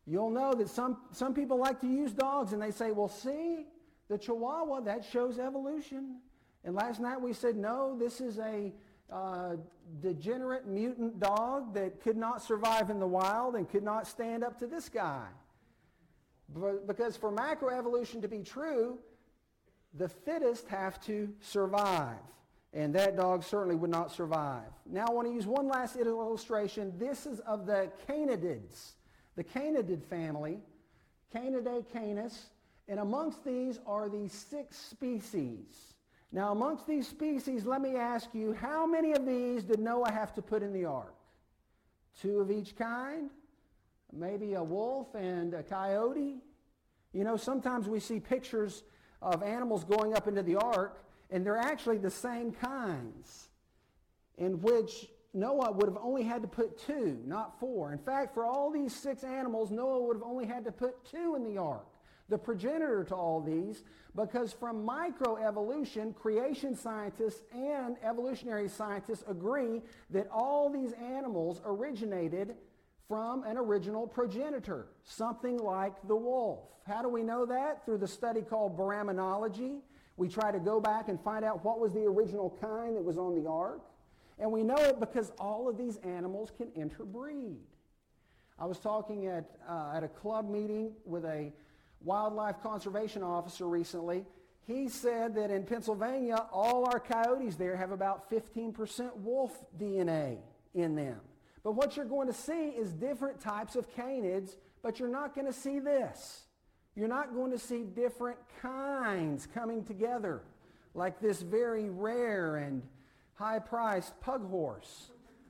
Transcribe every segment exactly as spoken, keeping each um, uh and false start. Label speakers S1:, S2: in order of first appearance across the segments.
S1: You'll know that some, some people like to use dogs and they say, well, see, the Chihuahua, that shows evolution. And last night we said, no, this is a uh, degenerate mutant dog that could not survive in the wild and could not stand up to this guy. But because for macroevolution to be true, the fittest have to survive. And that dog certainly would not survive. Now I want to use one last illustration. This is of the canidids, the canidid family, Canidae canis. And amongst these are these six species. Now amongst these species, let me ask you, how many of these did Noah have to put in the ark? Two of each kind? Maybe a wolf and a coyote? You know, sometimes we see pictures of animals going up into the ark, and they're actually the same kinds, in which Noah would have only had to put two, not four. In fact, for all these six animals, Noah would have only had to put two in the ark, the progenitor to all these, because from microevolution, creation scientists and evolutionary scientists agree that all these animals originated from an original progenitor, something like the wolf. How do we know that? Through the study called baraminology. We try to go back and find out what was the original kind that was on the ark. And we know it because all of these animals can interbreed. I was talking at, uh, at a club meeting with a wildlife conservation officer recently. He said that in Pennsylvania, all our coyotes there have about fifteen percent wolf D N A in them. But what you're going to see is different types of canids, but you're not going to see this. You're not going to see different kinds coming together, like this very rare and high-priced pug horse.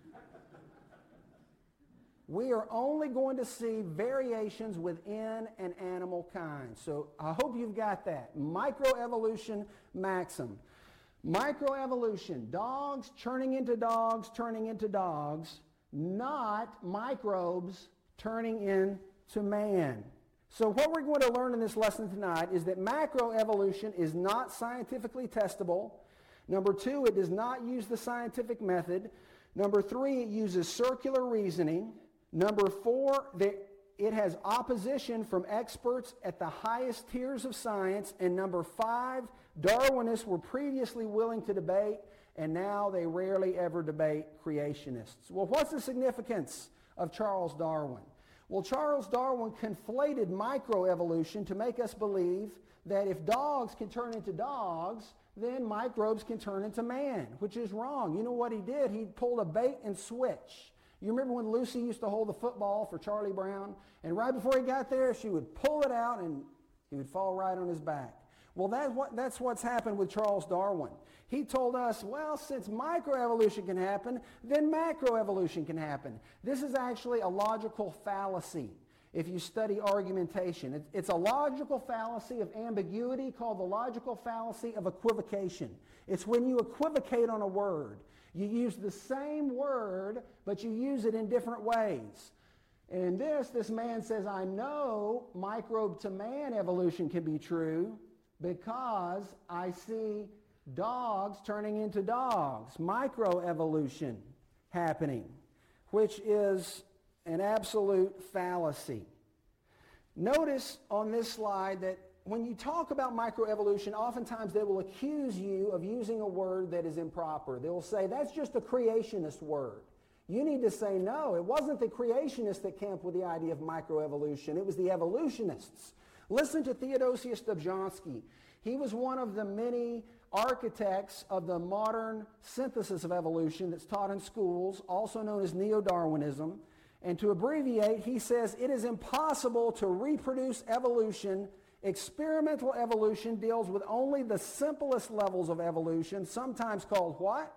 S1: We are only going to see variations within an animal kind. So I hope you've got that. Microevolution maxim. Microevolution, dogs turning into dogs, turning into dogs, not microbes turning into man. So what we're going to learn in this lesson tonight is that macroevolution is not scientifically testable. Number two, it does not use the scientific method. Number three, it uses circular reasoning. Number four, it has opposition from experts at the highest tiers of science. And number five, Darwinists were previously willing to debate, and now they rarely ever debate creationists. Well, what's the significance of Charles Darwin? Well, Charles Darwin conflated microevolution to make us believe that if dogs can turn into dogs, then microbes can turn into man, which is wrong. You know what he did? He pulled a bait and switch. You remember when Lucy used to hold the football for Charlie Brown? And right before he got there, she would pull it out and he would fall right on his back. Well, that's, what, that's what's happened with Charles Darwin. He told us, well, since microevolution can happen, then macroevolution can happen. This is actually a logical fallacy if you study argumentation. It, it's a logical fallacy of ambiguity called the logical fallacy of equivocation. It's when you equivocate on a word. You use the same word, but you use it in different ways. And in this, this man says, I know microbe to man evolution can be true because I see dogs turning into dogs, microevolution happening, which is an absolute fallacy. Notice on this slide that when you talk about microevolution, oftentimes they will accuse you of using a word that is improper. They will say, that's just a creationist word. You need to say, no, it wasn't the creationists that came up with the idea of microevolution. It was the evolutionists. Listen to Theodosius Dobzhansky. He was one of the many architects of the modern synthesis of evolution that's taught in schools, also known as neo-Darwinism. And to abbreviate, he says it is impossible to reproduce evolution. Experimental evolution deals with only the simplest levels of evolution, sometimes called what?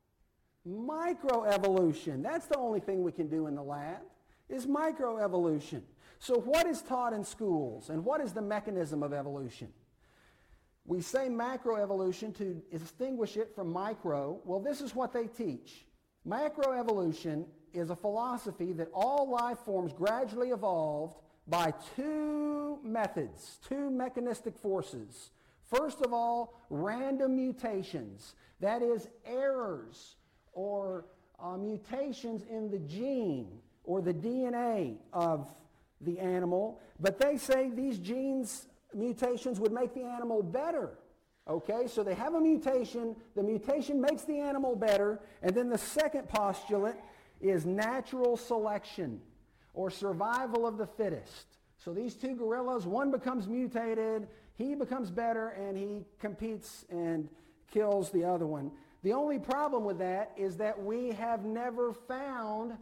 S1: Microevolution. That's the only thing we can do in the lab, is microevolution. So what is taught in schools, and what is the mechanism of evolution? We say macroevolution to distinguish it from micro. Well, this is what they teach. Macroevolution is a philosophy that all life forms gradually evolved by two methods, two mechanistic forces. First of all, random mutations. That is, errors or uh, mutations in the gene or the D N A of the animal, but they say these genes mutations would make the animal better. Okay, so they have a mutation, the mutation makes the animal better, and then the second postulate is natural selection or survival of the fittest. So these two gorillas, one becomes mutated, he becomes better, and he competes and kills the other one. The only problem with that is that we have never found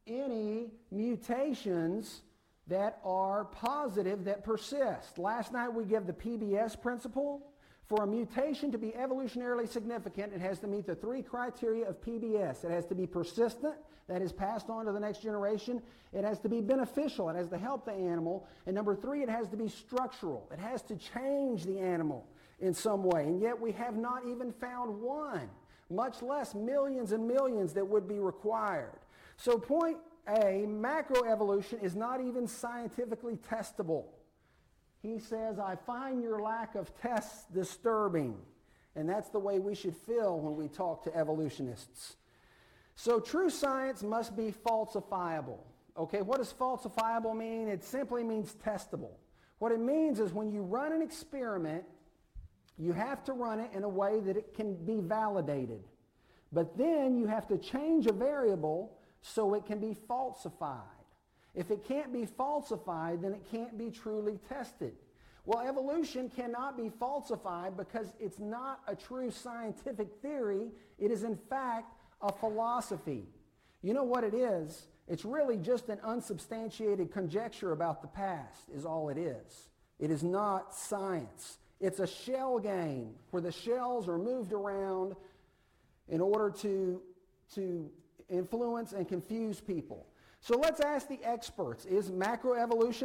S1: any mutations that are positive that persist. Last night we gave the P B S principle. For a mutation to be evolutionarily significant, it has to meet the three criteria of P B S. It has to be persistent, that is passed on to the next generation. It has to be beneficial, it has to help the animal. And number three, it has to be structural. It has to change the animal in some way. And yet we have not even found one, much less millions and millions that would be required. So point A, macroevolution is not even scientifically testable. He says, I find your lack of tests disturbing. And that's the way we should feel when we talk to evolutionists. So true science must be falsifiable. Okay, what does falsifiable mean? It simply means testable. What it means is when you run an experiment, you have to run it in a way that it can be validated. But then you have to change a variable so it can be falsified. If it can't be falsified, then it can't be truly tested. Well, evolution cannot be falsified because it's not a true scientific theory. It is, in fact, a philosophy. You know what it is? It's really just an unsubstantiated conjecture about the past, is all it is. It is not science. It's a shell game where the shells are moved around in order to, to influence and confuse people. So let's ask the experts. Is macroevolution